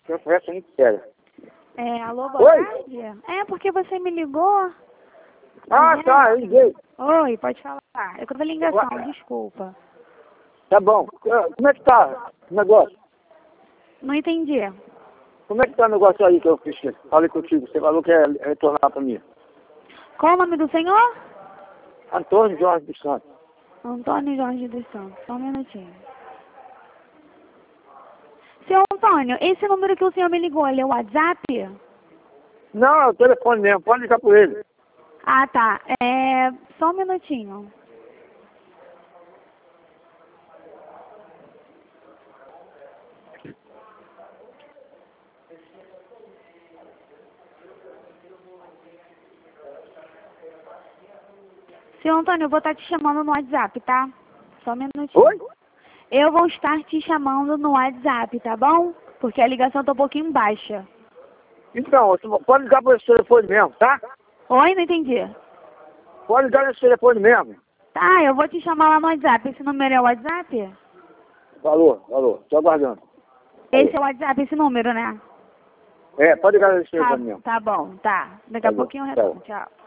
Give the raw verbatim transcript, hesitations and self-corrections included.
Tem uma conversa muito séria. É, alô, boa Oi? tarde? É, porque você me ligou? Ah, É. tá, eu liguei. Oi, pode falar. Eu tô ligação, Ué. desculpa. Tá bom. Ah, Como é que tá o negócio? Não entendi. Como é que tá o negócio aí que eu fiz? Falei contigo. Você falou que ia retornar pra mim. Qual o nome do senhor? Antônio Jorge dos Santos. Antônio Jorge dos Santos. Só um minutinho. Seu Antônio, esse número que o senhor me ligou, ele é o WhatsApp? Não, é o telefone mesmo. Pode ligar por ele. Ah, tá. É... Só um minutinho. Seu Antônio, eu vou estar te chamando no WhatsApp, tá? Só um minutinho. Oi? Eu vou estar te chamando no WhatsApp, tá bom? Porque a ligação tá um pouquinho baixa. Então, você pode ligar por esse telefone mesmo, tá? Oi, não entendi. Pode ligar nesse telefone mesmo. Tá, eu vou te chamar lá no WhatsApp. Esse número é o WhatsApp? Falou, falou. Tô aguardando. Esse é o WhatsApp, esse número, né? É, pode ligar nesse Tá, telefone mesmo. tá bom, tá. Daqui a Falou, pouquinho eu tchau. retorno. Tchau.